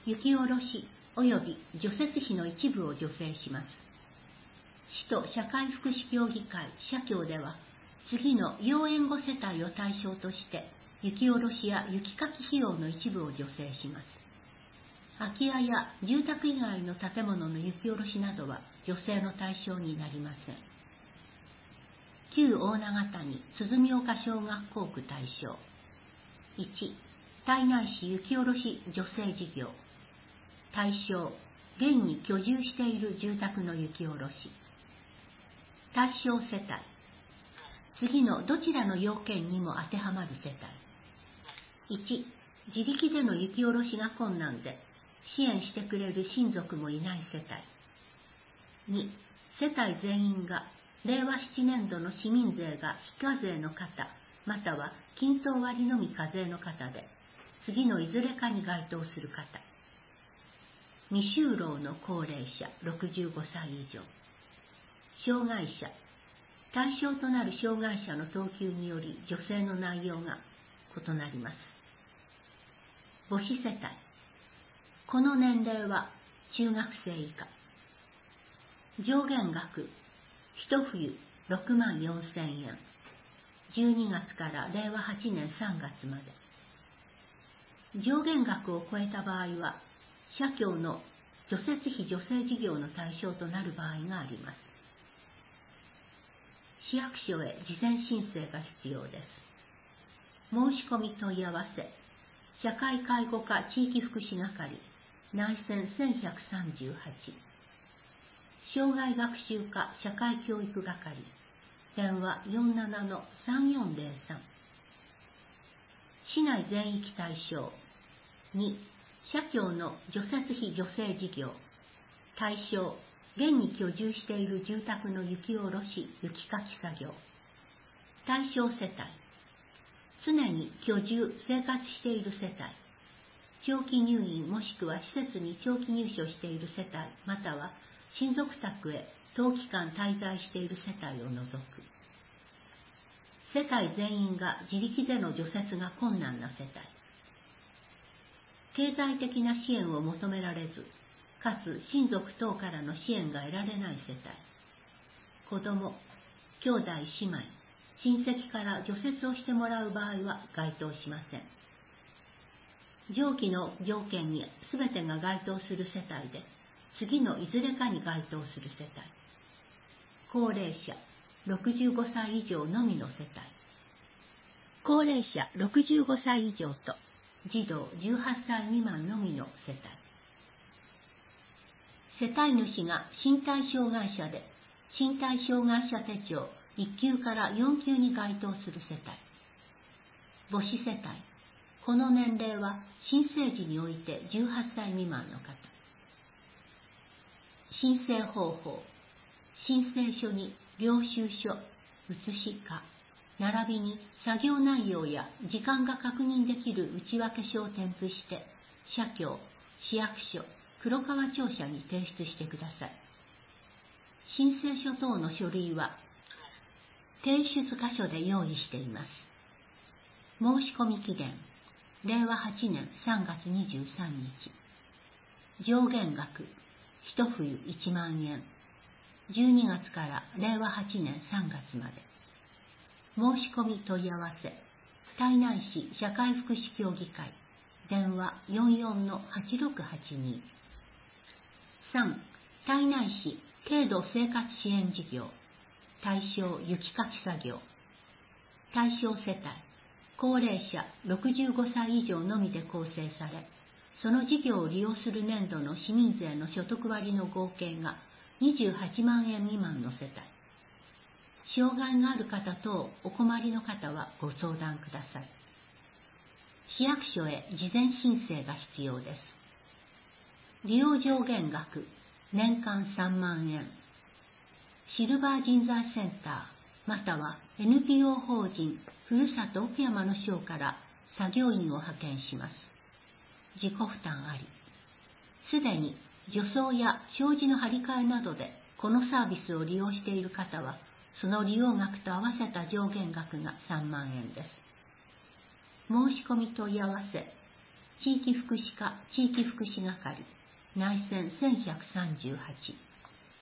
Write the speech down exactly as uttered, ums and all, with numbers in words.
雪下ろし及び除雪費の一部を助成します。市と社会福祉協議会社協では、次の要援護世帯を対象として、雪下ろしや雪かき費用の一部を助成します。空き家や住宅以外の建物の雪下ろしなどは助成の対象になりません。旧大長谷鼓岡小学校区対象。いち、胎内市雪下ろし助成事業。対象、現に居住している住宅の雪下ろし。対象世帯。次のどちらの要件にも当てはまる世帯。いち、自力での雪下ろしが困難で、支援してくれる親族もいない世帯。に、世帯全員がれいわなねんどの市民税が非課税の方、または均等割のみ課税の方で、次のいずれかに該当する方。未就労の高齢者ろくじゅうごさい以上。障害者。対象となる障害者の等級により助成の内容が異なります。母子世帯。この年齢は中学生以下。上限額、一冬ろくまんよんせんえん。じゅうにがつかられいわはちねんさんがつまで。上限額を超えた場合は、社協の除雪費助成事業の対象となる場合があります。市役所へ事前申請が必要です。申し込み問い合わせ、社会介護課地域福祉係、内線せんひゃくさんじゅうはち。障害学習課社会教育係、電話 よんななのさんよんぜろさん。市内全域対象。に、社協の除雪費助成事業。対象、現に居住している住宅の雪下ろし、雪かき作業。対象世帯。常に居住、生活している世帯。長期入院もしくは施設に長期入所している世帯、または親族宅へ長期間滞在している世帯を除く。世帯全員が自力での除雪が困難な世帯。経済的な支援を求められず、かつ親族等からの支援が得られない世帯。子供、兄弟姉妹、親戚から除雪をしてもらう場合は該当しません。上記の条件に全てが該当する世帯で、次のいずれかに該当する世帯。高齢者、ろくじゅうごさい以上のみの世帯。高齢者ろくじゅうごさい以上と、児童じゅうはっさい未満のみの世帯。世帯主が身体障害者で、身体障害者手帳いっきゅうからよんきゅうに該当する世帯。母子世帯。この年齢は新生児においてじゅうはっさい未満の方。申請方法。申請書に領収書、写しか、並びに作業内容や時間が確認できる内訳書を添付して、社協、市役所、黒川庁舎に提出してください。申請書等の書類は、提出箇所で用意しています。申し込み期限、れいわはちねんさんがつにじゅうさんにち。上限額、一冬いちまんえん。じゅうにがつかられいわはちねんさんがつまで。申し込み問い合わせ、胎内市社会福祉協議会、電話 よんよんのはちろくはちに。さん、胎内市軽度生活支援事業。対象雪かき作業。対象世帯、高齢者ろくじゅうごさい以上のみで構成され、その事業を利用する年度の市民税の所得割の合計がにじゅうはちまんえん未満の世帯。障害がある方等お困りの方はご相談ください。市役所へ事前申請が必要です。利用上限額、年間さんまんえん。シルバー人材センター、または エヌピーオー 法人ふるさと奥山の省から作業員を派遣します。自己負担あり。すでに除草や障子の張り替えなどでこのサービスを利用している方は、その利用額と合わせた上限額がさんまんえんです。申し込み問い合わせ、 地域福祉課地域福祉係、内戦せんひゃくさんじゅうはち、